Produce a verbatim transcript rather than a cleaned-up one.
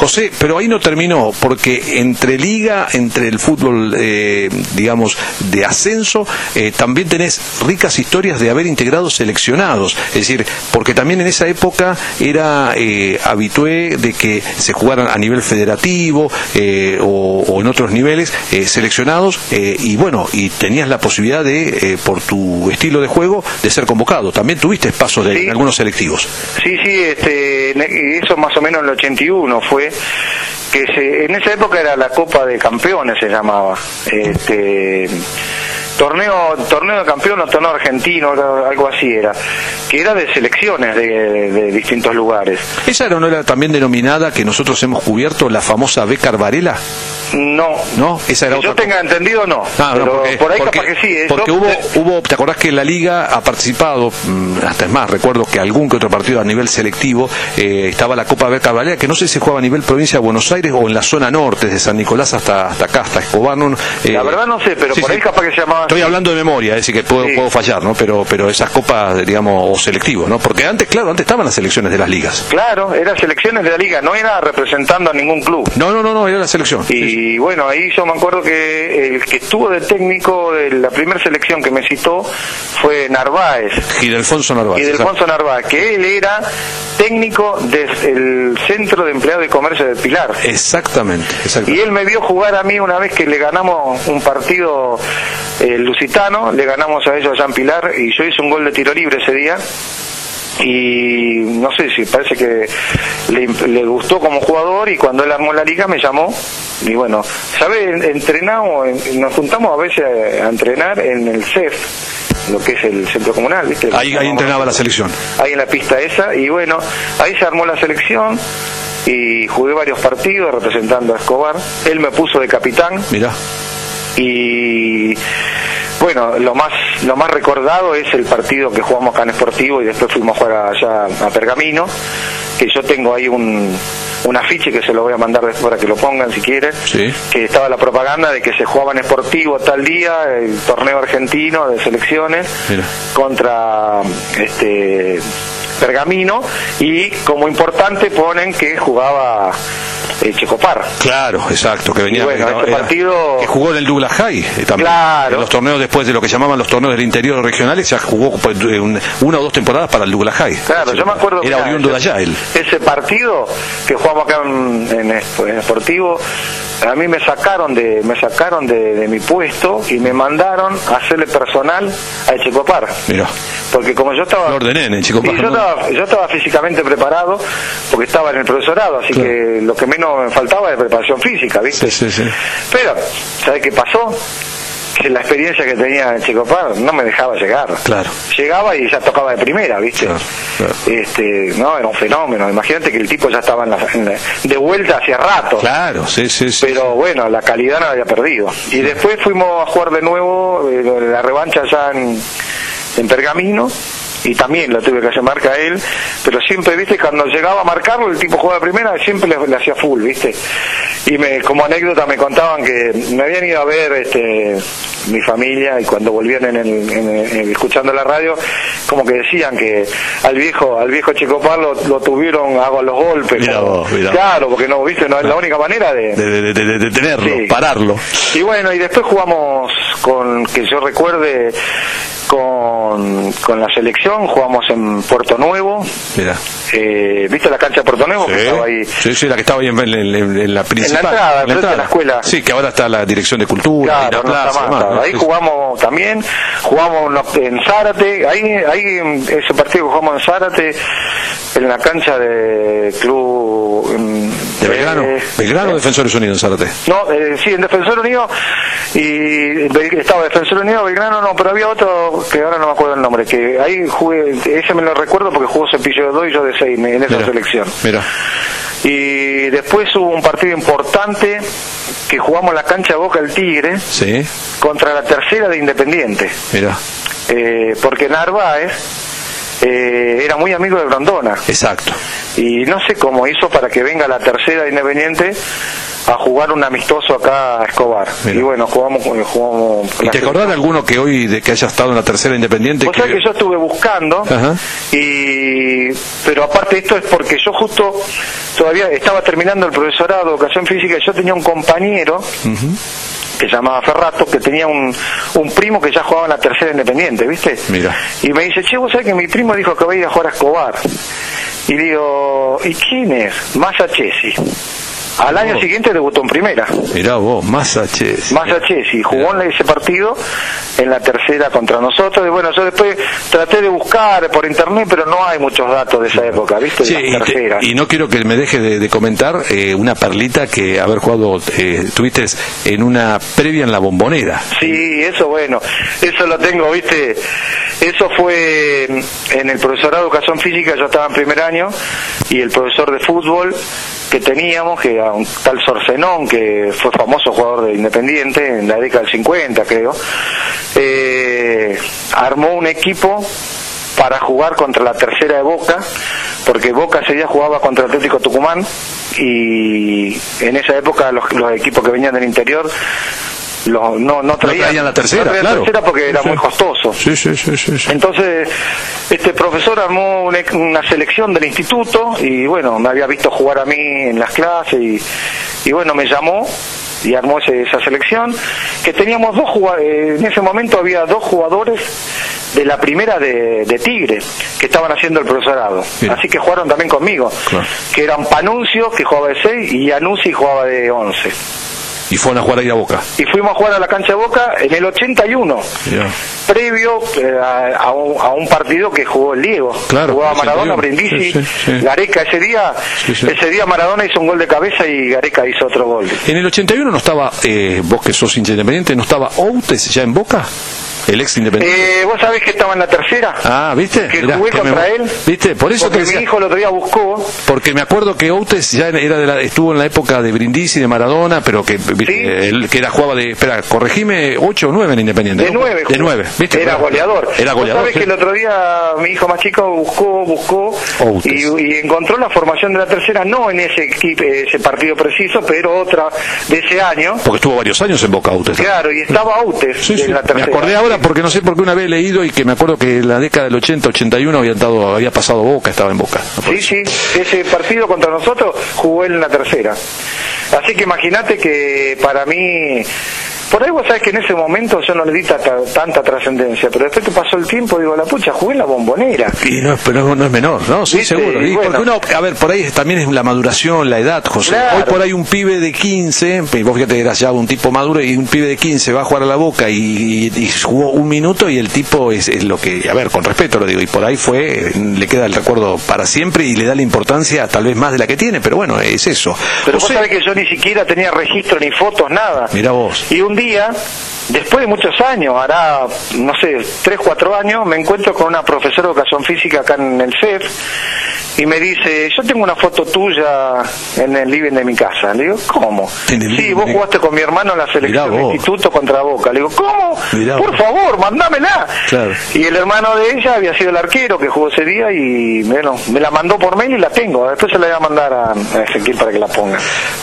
José, pero ahí no terminó, porque entre liga, entre el fútbol, eh, digamos, de ascenso, eh, también tenés ricas historias de haber integrado seleccionados. Es decir, porque también en esa época era eh, habitué de que se jugaran a nivel federativo eh, o, o en otros niveles eh, seleccionados, eh, y bueno, y tenías la posibilidad de, eh, por tu estilo de juego, de ser convocado. También tuviste pasos de, sí. en algunos selectivos. Sí, sí, este, eso más o menos en el ochenta y uno fue, que se, en esa época era la Copa de Campeones, se llamaba. Este... torneo torneo de campeón o torneo argentino, algo así era, que era de selecciones de, de distintos lugares. ¿Esa no era también denominada, que nosotros hemos cubierto, la famosa Becar Varela? No, no, esa era que otra yo tenga cosa. entendido no, ah, pero no porque, por ahí porque, capaz que sí. ¿eh? Porque yo, hubo, te... hubo, ¿te acordás que la Liga ha participado, hasta es más, recuerdo que algún que otro partido a nivel selectivo, eh, estaba la Copa Becar Varela, que no sé si se jugaba a nivel provincia de Buenos Aires o en la zona norte, desde San Nicolás hasta, hasta acá, hasta Escobar. No, eh, la verdad no sé, pero sí, por sí. ahí capaz que se llamaba Estoy así. hablando de memoria, es decir, que puedo, sí. puedo fallar, ¿no? Pero pero esas copas, digamos, o selectivos, ¿no? Porque antes, claro, antes estaban las selecciones de las ligas. Claro, eran selecciones de la liga, no era representando a ningún club. No, no, no, no era la selección. Y sí, sí. bueno, ahí yo me acuerdo que el que estuvo de técnico de la primera selección que me citó fue Narváez. Gidelfonso Narváez. Gidelfonso Narváez, que él era técnico del Centro de Empleados de Comercio de Pilar. Exactamente, exactamente. Y él me vio jugar a mí una vez que le ganamos un partido eh, lusitano, le ganamos a ellos allá en Pilar, y yo hice un gol de tiro libre ese día. Y no sé si parece que le, le gustó como jugador, y cuando él armó la liga me llamó y bueno, ¿sabes? Entrenamos, nos juntamos a veces a, a entrenar en el C E F, lo que es el centro comunal, ¿viste? Ahí, ahí entrenaba la selección. Ahí en la pista esa, y bueno, ahí se armó la selección y jugué varios partidos representando a Escobar. Él me puso de capitán. Mirá. Y bueno, lo más lo más recordado es el partido que jugamos acá en Sportivo y después fuimos a jugar allá a Pergamino, que yo tengo ahí un, un afiche que se lo voy a mandar después para que lo pongan si quieren, sí. Que estaba la propaganda de que se jugaba en Sportivo tal día, el torneo argentino de selecciones. Mira. Contra este Pergamino, y como importante ponen que jugaba eh, Checopar. Claro, exacro, que venía, y bueno, era, este partido... que jugó en el Douglas High eh, también. Claro. En los torneos después de lo que llamaban los torneos del interior regionales, ya jugó pues, un, una o dos temporadas para el Douglas High. Claro, yo me acuerdo era oriundo de allá él. Ese partido que jugamos acá en, en, en Sportivo, a mí me sacaron de me sacaron de, de mi puesto y me mandaron a hacerle personal a Checopar. Mira. Porque como yo estaba... Lo ordené en Checopar. Yo, estaba, yo estaba físicamente preparado porque estaba en el profesorado, así claro. Que lo que menos me faltaba era preparación física, ¿viste? Sí, sí, sí. Pero, ¿sabes qué pasó? Que la experiencia que tenía en Checopar no me dejaba llegar. Claro. Llegaba y ya tocaba de primera, ¿viste? Claro, claro. Este, no, era un fenómeno. Imagínate que el tipo ya estaba en la, en la, de vuelta hacia rato. Claro, sí, sí, sí. Pero bueno, la calidad no la había perdido. Y después fuimos a jugar de nuevo eh, la revancha allá en, en Pergamino. Y también lo tuve que hacer marca a él, pero siempre, viste, cuando llegaba a marcarlo, el tipo jugaba de primera, siempre le, le hacía full, viste. Y me, como anécdota me contaban que me habían ido a ver este mi familia, y cuando volvían en el, en el, en, escuchando la radio, como que decían que al viejo al viejo Checopar lo, lo tuvieron a los golpes. Mirá vos, mirá. Claro, porque no, viste, no es la única manera de... De, de, de, de tenerlo, sí. Pararlo. Y bueno, y después jugamos con, que yo recuerde, con, con la selección, jugamos en Puerto Nuevo. Mira. Eh, ¿Viste la cancha de Puerto Nuevo? Sí, que estaba ahí? Sí, sí, la que estaba ahí en, en, en, en la principal. En la entrada, en la, entrada. De la escuela. Sí, que ahora está la Dirección de Cultura, claro, y la plaza. No más, más, ahí sí. Jugamos también, jugamos en Zárate, ahí, ahí ese partido que jugamos en Zárate, en la cancha de Club... ¿De Belgrano? Eh, ¿Belgrano o Defensores Unidos en Zárate? No, eh, sí, en Defensor Unido, y estaba Defensor Unido, Belgrano no, pero había otro que ahora no me acuerdo el nombre, que ahí jugué, ese me lo recuerdo porque jugó Cepillo de dos y yo de seis en esa mira, selección. Mira. Y después hubo un partido importante que jugamos en la cancha de Boca del Tigre, sí, contra la tercera de Independiente. Mira. Eh, porque Narváez eh, era muy amigo de Grondona. Exacto. Y no sé cómo hizo para que venga la tercera de Independiente a jugar un amistoso acá a Escobar. Mira. Y bueno, jugamos, jugamos ¿Y te acordás de alguno que hoy de que haya estado en la tercera Independiente? O sea que... que yo estuve buscando, ajá, y pero aparte de esto es porque yo justo todavía estaba terminando el profesorado de Educación Física y yo tenía un compañero uh-huh. que se llamaba Ferrato, que tenía un, un primo que ya jugaba en la tercera Independiente, ¿viste? Mira. Y me dice, che, vos sabés que mi primo dijo que va a ir a jugar a Escobar. Y digo, ¿y quién es? Massa Chesi. Al año oh. siguiente debutó en primera. Mirá vos, Massa Chesi. Massa Chesi, jugó en ese partido en la tercera contra nosotros. Y bueno, yo después traté de buscar por internet, pero no hay muchos datos de esa época, ¿viste? Sí, y, te, y no quiero que me deje de, de comentar eh, una perlita que haber jugado, eh, tuviste en una previa en la Bombonera. Sí, eso bueno, eso lo tengo, ¿viste? Eso fue en el profesorado de Educación Física, yo estaba en primer año, y el profesor de fútbol que teníamos, que era un tal Sorcenón, que fue famoso jugador de Independiente en la década del cincuenta, creo, eh, armó un equipo para jugar contra la tercera de Boca, porque Boca ese día jugaba contra el Atlético Tucumán, y en esa época los, los equipos que venían del interior Lo, no, no, traían, no traían la tercera, no traían claro. la tercera porque era sí. muy costoso. Sí, sí, sí, sí, sí. Entonces, este profesor armó una, una selección del instituto y bueno, me había visto jugar a mí en las clases y, y bueno, me llamó y armó ese, esa selección, que teníamos dos jugadores, en ese momento había dos jugadores de la primera de, de Tigre, que estaban haciendo el profesorado. Bien. Así que jugaron también conmigo, claro. que eran Panuncio, que jugaba de seis, y Anunzi jugaba de once. Y fueron a jugar ahí a Boca. Y fuimos a jugar a la cancha de Boca en el ochenta y uno, yeah. previo eh, a, a, un, a un partido que jugó el Diego. Claro, jugaba Maradona, Brindisi, sí, sí, sí. Gareca ese día. Sí, sí. Ese día Maradona hizo un gol de cabeza y Gareca hizo otro gol. En el ochenta y uno no estaba, eh, vos que sos hincha independiente, ¿no estaba Outes ya en Boca? El ex Independiente. Eh, ¿Vos sabés que estaba en la tercera? Ah, ¿viste? Que Mirá, jugué que contra me... él. ¿Viste? Por eso porque que mi hijo el otro día buscó. Porque me acuerdo que Outes ya era de la... estuvo en la época de Brindisi, de Maradona, pero que ¿sí? él, que era jugaba de... Espera, corregime, ocho o nueve en Independiente. De ¿no? nueve. De nueve, ¿viste? Era goleador. Era goleador. ¿Vos sabés sí? que el otro día mi hijo más chico buscó, buscó y, y encontró la formación de la tercera, no en ese equipo, ese partido preciso, pero otra de ese año. Porque estuvo varios años en Boca Outes. Claro, y estaba Outes sí, en sí. la tercera. Me acordé ahora porque no sé por qué una vez he leído y que me acuerdo que en la década del ochenta, ochenta y uno había, dado, había pasado Boca, estaba en Boca. ¿No? Sí, sí, ese partido contra nosotros jugó él en la tercera. Así que imagínate que para mí, por ahí vos sabés que en ese momento yo no le di tanta, tanta trascendencia, pero después que pasó el tiempo, digo, la pucha, jugué en la Bombonera. Y no, pero no es menor, ¿no? Sí, ¿viste? Seguro. Y bueno, porque uno, a ver, por ahí también es la maduración, la edad, José. Claro. Hoy por ahí un pibe de quince, y vos fíjate que eras ya un tipo maduro, y un pibe de quince va a jugar a la Boca y, y, y jugó un minuto y el tipo es, es lo que, a ver, con respeto lo digo, y por ahí fue, le queda el recuerdo para siempre y le da la importancia tal vez más de la que tiene, pero bueno, es eso. Pero José, vos sabés que yo ni siquiera tenía registro, ni fotos, nada. Mira vos. Y un día, después de muchos años, hará, no sé, tres, cuatro años, me encuentro con una profesora de educación física acá en el C E F y me dice, yo tengo una foto tuya en el living de mi casa. Le digo, ¿cómo? Sí, vos jugaste con mi hermano en la selección del instituto contra Boca. Le digo, ¿cómo? Mirá Por vos. favor, mandámela. Claro. Y el hermano de ella había sido el arquero que jugó ese día y bueno, me la mandó por mail y la tengo. Después se la voy a mandar a Ezequiel para que la ponga.